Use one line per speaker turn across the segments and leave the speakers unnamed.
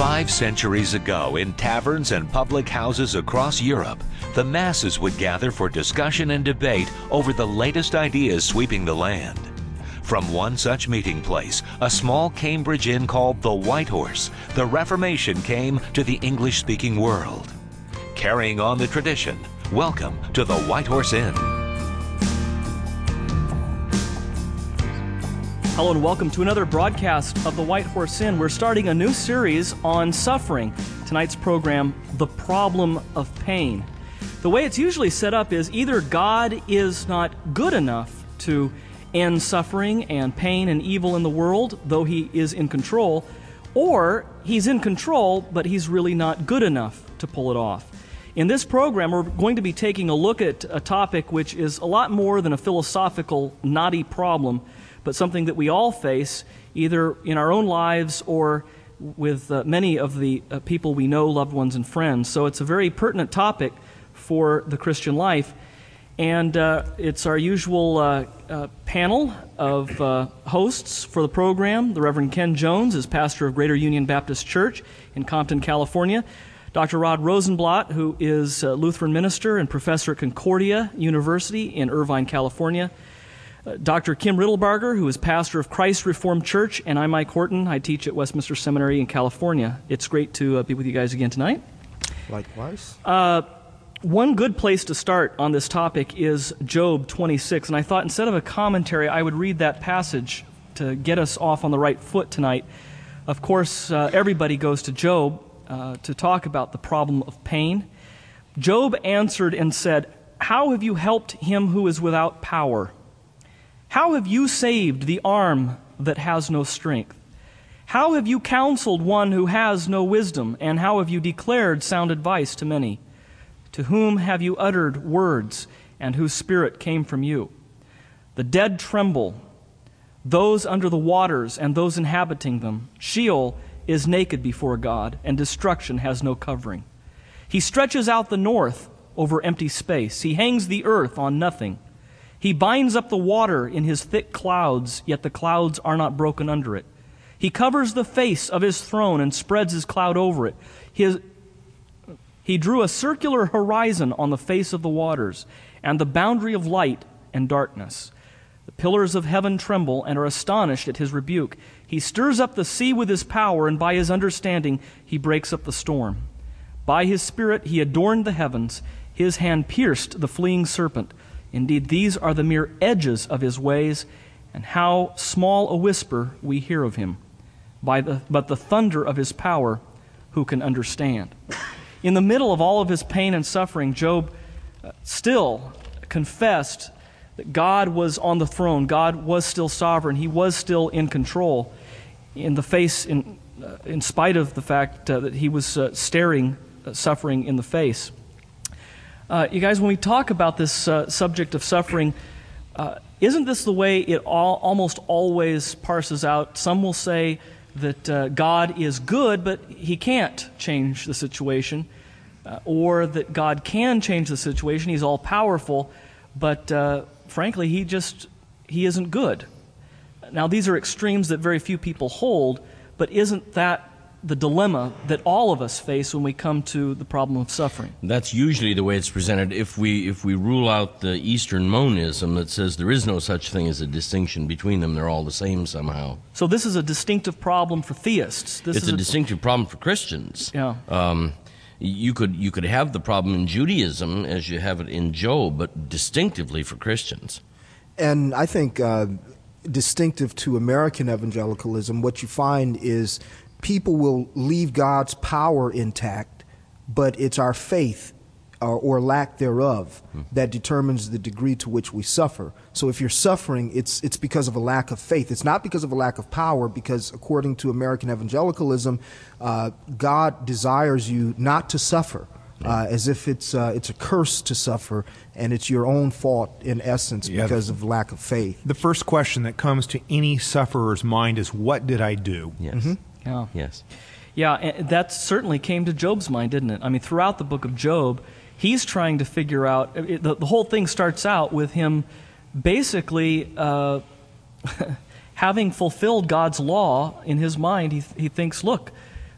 5 centuries ago, in taverns and public houses across Europe, the masses would gather for discussion and debate over the latest ideas sweeping the land. From one such meeting place, a small Cambridge inn called the White Horse, the Reformation came to the English-speaking world. Carrying on the tradition, welcome to the White Horse Inn.
Hello and welcome to another broadcast of the White Horse Inn. We're starting a new series on suffering. Tonight's program, The Problem of Pain. The way it's usually set up is either God is not good enough to end suffering and pain and evil in the world, though He is in control, or He's in control, but He's really not good enough to pull it off. In this program, we're going to be taking a look at a topic which is a lot more than a philosophical, knotty problem, but something that we all face, either in our own lives or with many of the people we know, loved ones and friends. So it's a very pertinent topic for the Christian life. And it's our usual panel of hosts for the program. The Reverend Ken Jones is pastor of Greater Union Baptist Church in Compton, California. Dr. Rod Rosenblatt, who is a Lutheran minister and professor at Concordia University in Irvine, California. Dr. Kim Riddlebarger, who is pastor of Christ Reformed Church, and I'm Mike Horton. I teach at Westminster Seminary in California. It's great to be with you guys again tonight.
Likewise.
One good place to start on this topic is Job 26, and I thought instead of a commentary, I would read that passage to get us off on the right foot tonight. Of course, everybody goes to Job to talk about the problem of pain. Job answered and said, "How have you helped him who is without power? How have you saved the arm that has no strength? How have you counseled one who has no wisdom? And how have you declared sound advice to many? To whom have you uttered words, and whose spirit came from you? The dead tremble, those under the waters and those inhabiting them. Sheol is naked before God, and destruction has no covering. He stretches out the north over empty space. He hangs the earth on nothing. He binds up the water in His thick clouds, yet the clouds are not broken under it. He covers the face of His throne and spreads His cloud over it. He drew a circular horizon on the face of the waters, and the boundary of light and darkness. The pillars of heaven tremble and are astonished at His rebuke. He stirs up the sea with His power, and by His understanding He breaks up the storm. By His Spirit He adorned the heavens. His hand pierced the fleeing serpent. Indeed, these are the mere edges of His ways, and how small a whisper we hear of Him. But the thunder of His power, who can understand?" In the middle of all of his pain and suffering, Job still confessed that God was on the throne. God was still sovereign. He was still in control, in spite of the fact that he was staring suffering in the face. You guys, when we talk about this subject of suffering, isn't this the way it almost always parses out? Some will say that God is good, but He can't change the situation, or that God can change the situation. He's all-powerful, but frankly, He isn't good. Now, these are extremes that very few people hold, but isn't that the dilemma that all of us face when we come to the problem of suffering?
That's usually the way it's presented. If we rule out the Eastern monism that says there is no such thing as a distinction between them, they're all the same somehow.
So this is a distinctive problem for theists.
It's a distinctive problem for Christians.
Yeah.
You could have the problem in Judaism as you have it in Job, but distinctively for Christians.
And I think distinctive to American evangelicalism, what you find is people will leave God's power intact, but it's our faith or lack thereof that determines the degree to which we suffer. So if you're suffering, it's because of a lack of faith. It's not because of a lack of power, because according to American evangelicalism, God desires you not to suffer, as if it's a curse to suffer, and it's your own fault in essence because of lack of faith.
The first question that comes to any sufferer's mind is, what did I do?
Yes.
Mm-hmm. Yeah.
Yes.
Yeah, and that certainly came to Job's mind, didn't it? I mean, throughout the book of Job, he's trying to figure out, the whole thing starts out with him basically having fulfilled God's law in his mind. He thinks, look,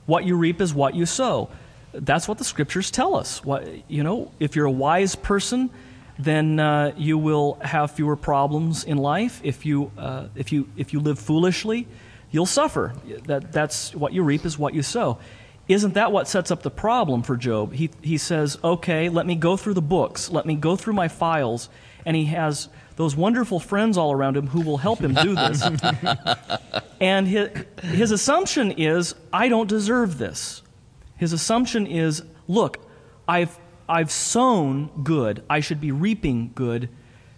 What you reap is what you sow. That's what the Scriptures tell us. If you're a wise person, then you will have fewer problems in life. If you live foolishly, you'll suffer. That's what you reap is what you sow. Isn't that what sets up the problem for Job? He says, okay, let me go through the books, let me go through my files, and he has those wonderful friends all around him who will help him do this. And his assumption is, I don't deserve this. His assumption is, look, I've sown good, I should be reaping good,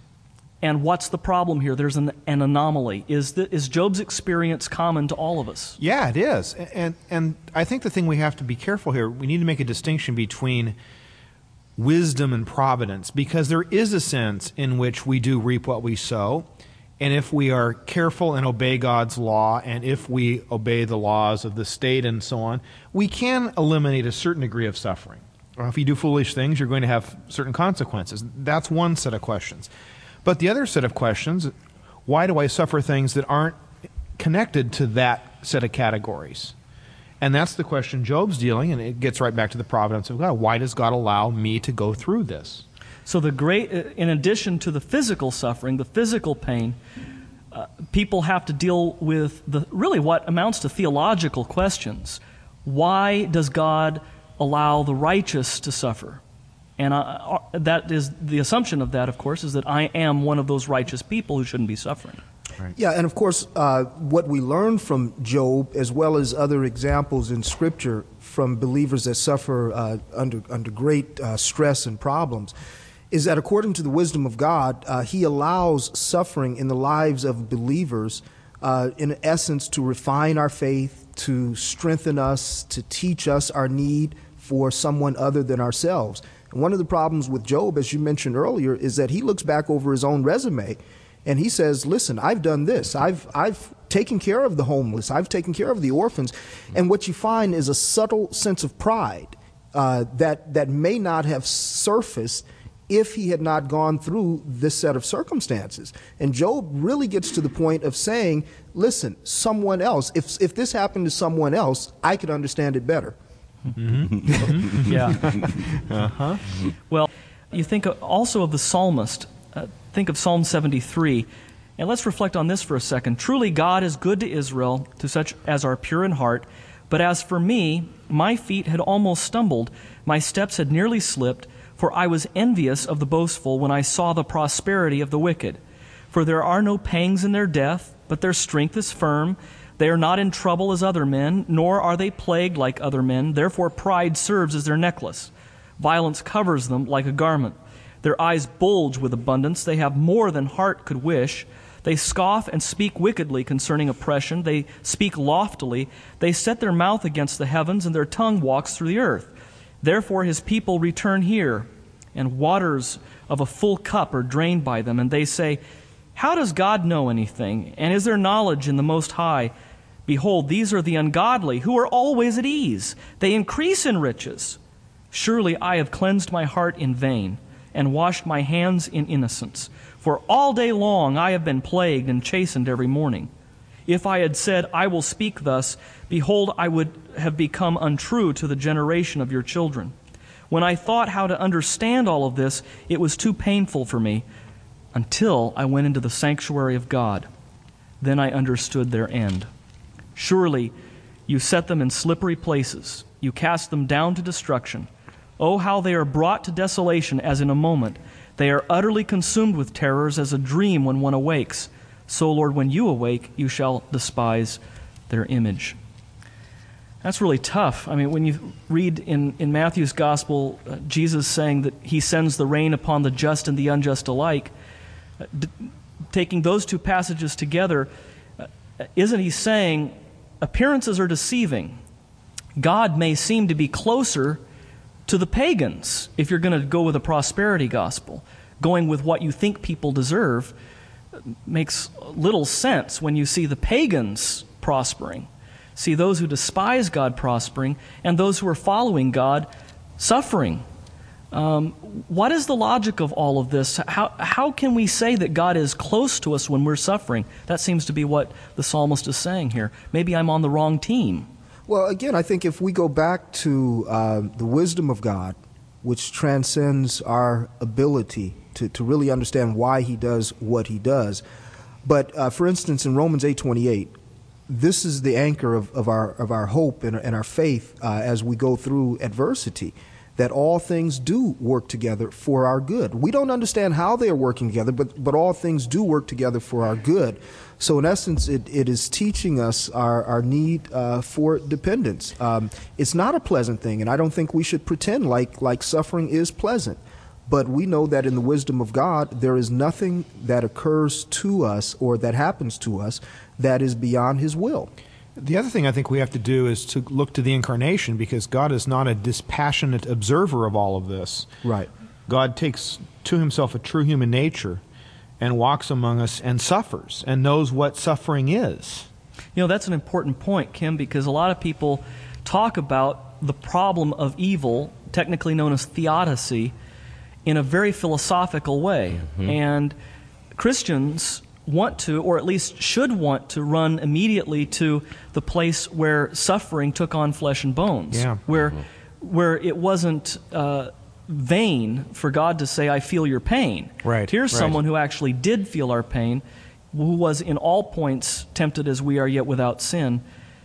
and what's the problem here? There's an anomaly. Is Job's experience common to all of us?
Yeah, it is. And I think the thing we have to be careful here, we need to make a distinction between wisdom and providence, because there is a sense in which we do reap what we sow, and if we are careful and obey God's law, and if we obey the laws of the state and so on, we can eliminate a certain degree of suffering. Or if you do foolish things, you're going to have certain consequences. That's one set of questions. But the other set of questions, why do I suffer things that aren't connected to that set of categories? And that's the question Job's dealing, and it gets right back to the providence of God. Why does God allow me to go through this?
So in addition to the physical suffering, the physical pain, people have to deal with really what amounts to theological questions. Why does God allow the righteous to suffer? And that is the assumption of that, of course, is that I am one of those righteous people who shouldn't be suffering.
Right.
Yeah, and of course, what we learn from Job, as well as other examples in Scripture from believers that suffer under great stress and problems, is that according to the wisdom of God, He allows suffering in the lives of believers, in essence, to refine our faith, to strengthen us, to teach us our need for someone other than ourselves. And one of the problems with Job, as you mentioned earlier, is that he looks back over his own resume and he says, listen, I've done this. I've taken care of the homeless. I've taken care of the orphans. And what you find is a subtle sense of pride that may not have surfaced if he had not gone through this set of circumstances. And Job really gets to the point of saying, listen, someone else, if this happened to someone else, I could understand it better.
Mm-hmm. Yeah. Uh-huh. Well, you think also of the psalmist. Think of Psalm 73. And let's reflect on this for a second. Truly God is good to Israel, to such as are pure in heart. But as for me, my feet had almost stumbled, my steps had nearly slipped, for I was envious of the boastful when I saw the prosperity of the wicked. For there are no pangs in their death, but their strength is firm. They are not in trouble as other men, nor are they plagued like other men. Therefore pride serves as their necklace. Violence covers them like a garment. Their eyes bulge with abundance. They have more than heart could wish. They scoff and speak wickedly concerning oppression. They speak loftily. They set their mouth against the heavens, and their tongue walks through the earth. Therefore his people return here, and waters of a full cup are drained by them. And they say, how does God know anything? And is there knowledge in the Most High? Behold, these are the ungodly, who are always at ease. They increase in riches. Surely I have cleansed my heart in vain, and washed my hands in innocence. For all day long I have been plagued and chastened every morning. If I had said, I will speak thus, behold, I would have become untrue to the generation of your children. When I thought how to understand all of this, it was too painful for me, until I went into the sanctuary of God. Then I understood their end. Surely you set them in slippery places. You cast them down to destruction. Oh, how they are brought to desolation as in a moment. They are utterly consumed with terrors as a dream when one awakes. So, Lord, when you awake, you shall despise their image. That's really tough. I mean, when you read in Matthew's Gospel, Jesus saying that he sends the rain upon the just and the unjust alike, taking those two passages together, isn't he saying appearances are deceiving? God may seem to be closer to the pagans if you're going to go with a prosperity gospel. Going with what you think people deserve makes little sense when you see the pagans prospering, see those who despise God prospering, and those who are following God suffering. What is the logic of all of this? How can we say that God is close to us when we're suffering? That seems to be what the psalmist is saying here. Maybe I'm on the wrong team.
Well, again, I think if we go back to the wisdom of God, which transcends our ability to really understand why he does what he does. But for instance, in Romans 8:28, this is the anchor of our hope and our faith as we go through adversity, that all things do work together for our good. We don't understand how they are working together, but all things do work together for our good. So in essence, it is teaching us our need for dependence. It's not a pleasant thing, and I don't think we should pretend like suffering is pleasant. But we know that in the wisdom of God, there is nothing that occurs to us or that happens to us that is beyond his will.
The other thing I think we have to do is to look to the incarnation, because God is not a dispassionate observer of all of this.
Right.
God takes to himself a true human nature and walks among us and suffers and knows what suffering is.
You know, that's an important point, Kim, because a lot of people talk about the problem of evil, technically known as theodicy, in a very philosophical way. Mm-hmm. And Christians want to, or at least should want to, run immediately to the place where suffering took on flesh and bones, where it wasn't vain for God to say, I feel your pain.
Right.
Here's someone who actually did feel our pain, who was in all points tempted as we are, yet without sin.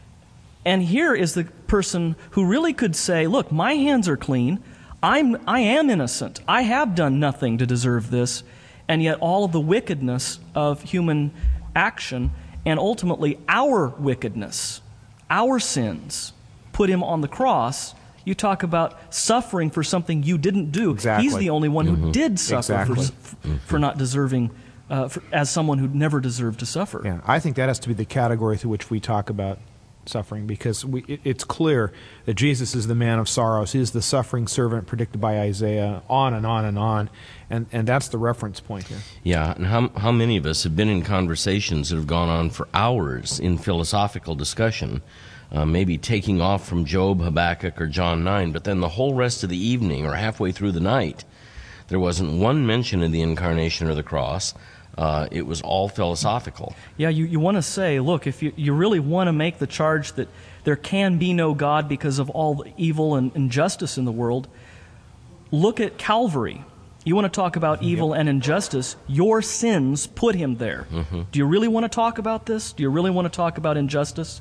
And here is the person who really could say, look, my hands are clean, I am innocent, I have done nothing to deserve this, and yet all of the wickedness of human action, and ultimately our wickedness, our sins, put him on the cross. You talk about suffering for something you didn't do.
Exactly.
He's the only one who did suffer for not deserving, as someone who never deserved to suffer.
Yeah, I think that has to be the category through which we talk about suffering, because it's clear that Jesus is the man of sorrows. He is the suffering servant predicted by Isaiah, on and on and on. And that's the reference point here.
Yeah, and how many of us have been in conversations that have gone on for hours in philosophical discussion, maybe taking off from Job, Habakkuk, or John 9, but then the whole rest of the evening or halfway through the night, there wasn't one mention of the incarnation or the cross. It was all philosophical.
Yeah, you want to say, look, if you really want to make the charge that there can be no God because of all the evil and injustice in the world, look at Calvary. You want to talk about evil and injustice, your sins put him there. Mm-hmm. Do you really want to talk about this? Do you really want to talk about injustice?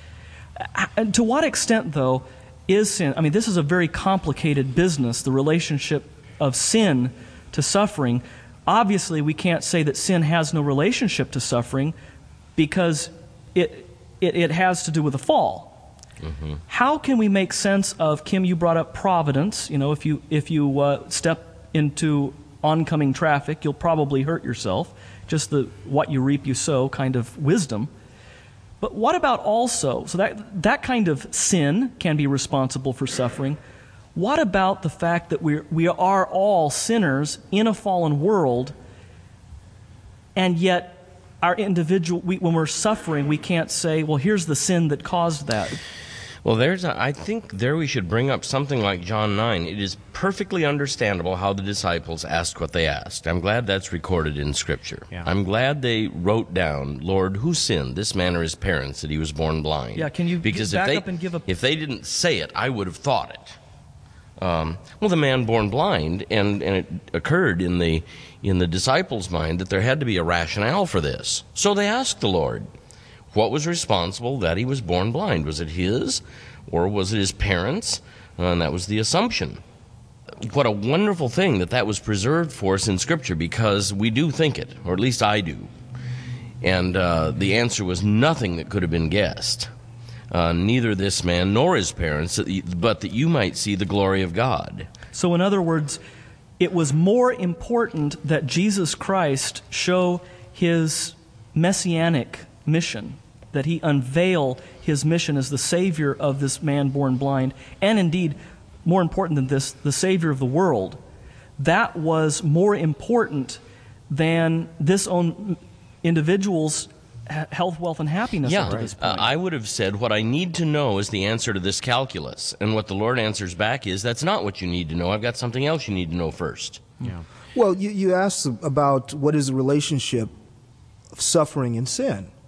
And to what extent, though, is sin? I mean, this is a very complicated business, the relationship of sin to suffering. Obviously, we can't say that sin has no relationship to suffering, because it has to do with the fall. Mm-hmm. How can we make sense of, Kim, you brought up providence. You know, if you step into oncoming traffic, you'll probably hurt yourself. Just the what you reap you sow kind of wisdom. But what about also, so that kind of sin can be responsible for suffering. What about the fact that we are all sinners in a fallen world, and yet our individual, when we're suffering, we can't say, well, here's the sin that caused that.
Well, I think there we should bring up something like John 9. It is perfectly understandable how the disciples asked what they asked. I'm glad that's recorded in Scripture. Yeah. I'm glad they wrote down, Lord, who sinned, this man or his parents, that he was born blind?
Yeah, can you back up and give a...
If they didn't say it, I would have thought it. Well, the man born blind, and it occurred in the disciples' mind that there had to be a rationale for this. So they asked the Lord, what was responsible that he was born blind? Was it his, or was it his parents? And that was the assumption. What a wonderful thing that was preserved for us in Scripture, because we do think it, or at least I do. And the answer was nothing that could have been guessed. Neither this man nor his parents, but that you might see the glory of God.
So in other words, it was more important that Jesus Christ show his messianic mission, that he unveil his mission as the Savior of this man born blind, and indeed, more important than this, the Savior of the world. That was more important than this own individual's health, wealth, and happiness up to this point.
I would have said what I need to know is the answer to this calculus. And what the Lord answers back is, that's not what you need to know. I've got something else you need to know first.
Yeah.
Well, you asked about what is the relationship of suffering and sin.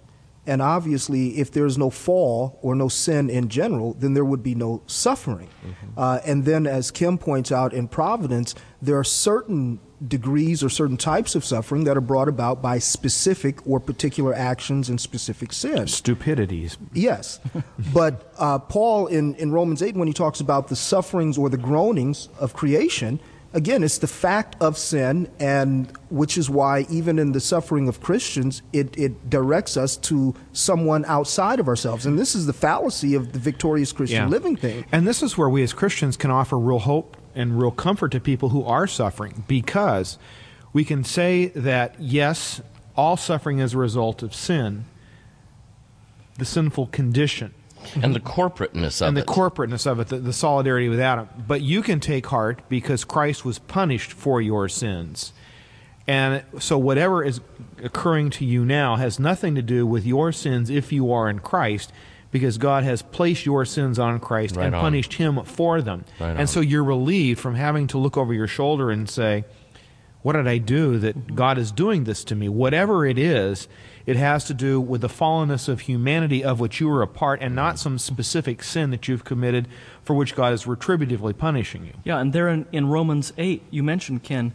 And obviously, if there's no fall or no sin in general, then there would be no suffering. And then, as Kim points out, in providence, there are certain degrees or certain types of suffering that are brought about by specific or particular actions and specific sins.
Stupidities.
Yes. But Paul in Romans 8, when he talks about the sufferings or the groanings of creation, again, it's the fact of sin, and which is why even in the suffering of Christians, it directs us to someone outside of ourselves. And this is the fallacy of the victorious Christian living thing.
And this is where we as Christians can offer real hope and real comfort to people who are suffering, because we can say that, yes, all suffering is a result of sin, the sinful condition.
And the corporateness of it.
And the corporateness of it, the solidarity with Adam. But you can take heart because Christ was punished for your sins. And so whatever is occurring to you now has nothing to do with your sins if you are in Christ, because God has placed your sins on Christ and punished him for them. And so you're relieved from having to look over your shoulder and say, what did I do that God is doing this to me? Whatever it is, it has to do with the fallenness of humanity of which you are a part, and not some specific sin that you've committed for which God is retributively punishing you.
Yeah, and there in Romans 8, you mentioned, Ken,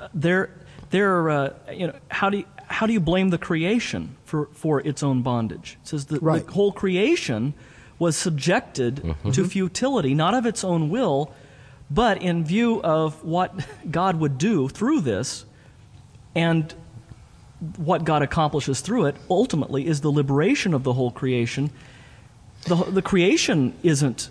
how do you blame the creation for its own bondage? It says that the whole creation was subjected to futility, not of its own will, but in view of what God would do through this, and what God accomplishes through it ultimately is the liberation of the whole creation. The creation isn't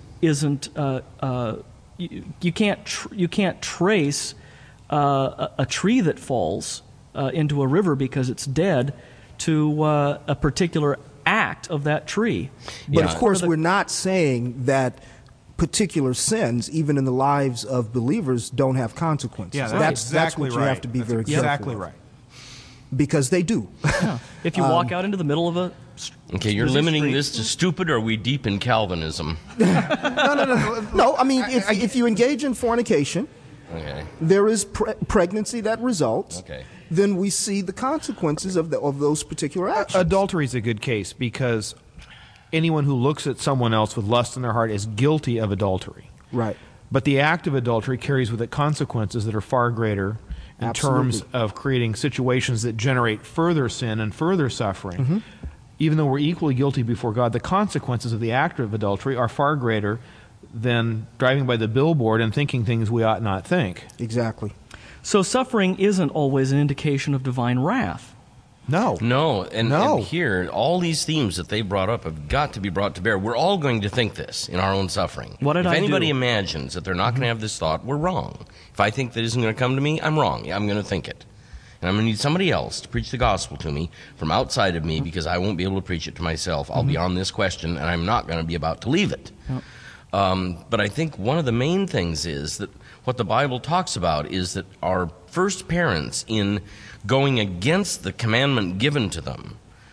you can't trace a tree that falls into a river because it's dead to a particular act of that tree.
But of course, we're not saying that particular sins, even in the lives of believers, don't have consequences.
Yeah,
that's what you have to be very careful
exactly
of.
Right.
Because they do.
If you walk out into the middle of a
Okay, you're limiting this to stupid, or are we deep in Calvinism?
No, I mean, if you engage in fornication, there is pregnancy that results. Then we see the consequences of those particular actions.
Adultery is a good case because anyone who looks at someone else with lust in their heart is guilty of adultery.
Right.
But the act of adultery carries with it consequences that are far greater in terms of creating situations that generate further sin and further suffering. Even though we're equally guilty before God, the consequences of the act of adultery are far greater than driving by the billboard and thinking things we ought not think.
Exactly.
So suffering isn't always an indication of divine wrath.
No.
And here, all these themes that they brought up have got to be brought to bear. We're all going to think this in our own suffering.
What did I do?
If anybody imagines that they're not going to have this thought, we're wrong. If I think that isn't going to come to me, I'm wrong. I'm going to think it. And I'm going to need somebody else to preach the gospel to me from outside of me, because I won't be able to preach it to myself. I'll be on this question, and I'm not going to be about to leave it. But I think one of the main things is that what the Bible talks about is that our first parents, in going against the commandment given to them,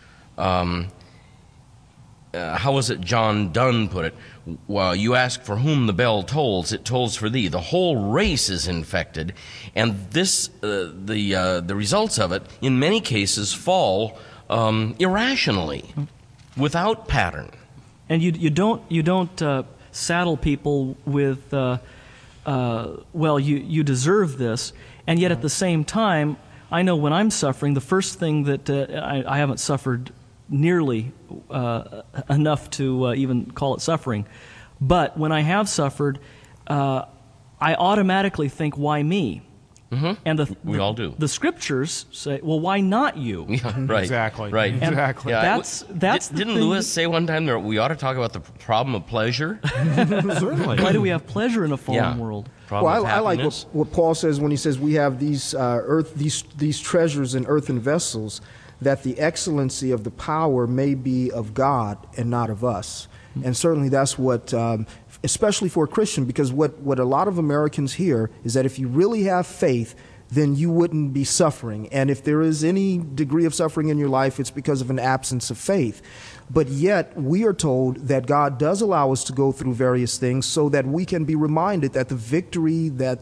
how was it John Donne put it? Well, you ask for whom the bell tolls, it tolls for thee. The whole race is infected, and this the results of it, in many cases, fall irrationally, without pattern.
And you don't saddle people with, well, you deserve this, and yet at the same time, I know when I'm suffering, the first thing that I haven't suffered nearly enough to even call it suffering, but when I have suffered, I automatically think, why me? And
we all do.
The scriptures say, well, why not you?
Yeah, right.
Exactly.
Right.
Exactly.
Yeah,
Didn't
Lewis say one time that we ought to talk about the problem of pleasure?
Certainly.
Why do we have pleasure in a fallen world?
Well, I like what Paul says when he says we have these these treasures in earthen vessels, that the excellency of the power may be of God and not of us. And certainly that's what, especially for a Christian, because what a lot of Americans hear is that if you really have faith, then you wouldn't be suffering. And if there is any degree of suffering in your life, it's because of an absence of faith. But yet, we are told that God does allow us to go through various things so that we can be reminded that the victory that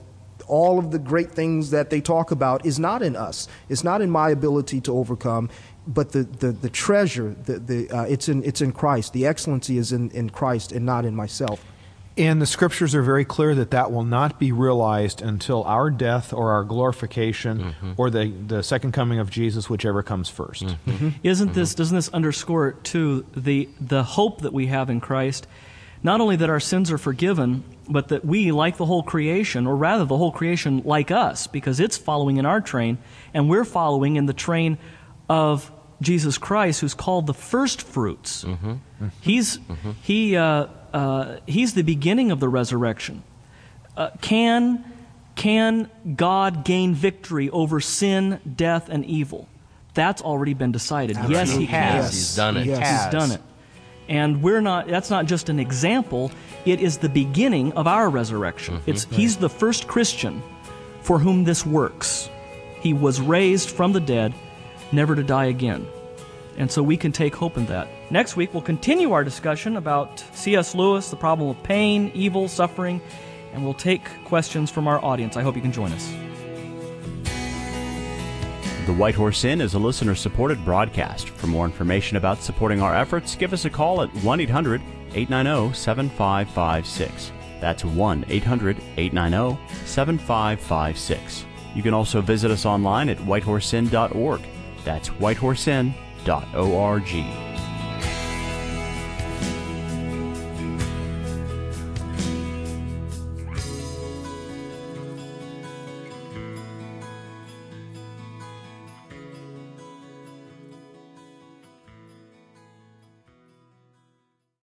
all of the great things that they talk about is not in us. It's not in my ability to overcome, but the treasure, it's in Christ. The excellency is in Christ and not in myself.
And the scriptures are very clear that will not be realized until our death or our glorification or the second coming of Jesus, whichever comes first.
Doesn't this underscore, too, the hope that we have in Christ? Not only that our sins are forgiven, but that we, like the whole creation, or rather the whole creation like us, because it's following in our train, and we're following in the train of Jesus Christ, who's called the first fruits. He's the beginning of the resurrection. Can God gain victory over sin, death, and evil? That's already been decided. Yes, He has.
He's done it.
He's done it. And that's not just an example, it is the beginning of our resurrection. He's the first Christian for whom this works. He was raised from the dead, never to die again. And so we can take hope in that. Next week, we'll continue our discussion about C.S. Lewis, the problem of pain, evil, suffering, and we'll take questions from our audience. I hope you can join us.
The White Horse Inn is a listener-supported broadcast. For more information about supporting our efforts, give us a call at 1-800-890-7556. That's 1-800-890-7556. You can also visit us online at whitehorseinn.org. That's whitehorseinn.org.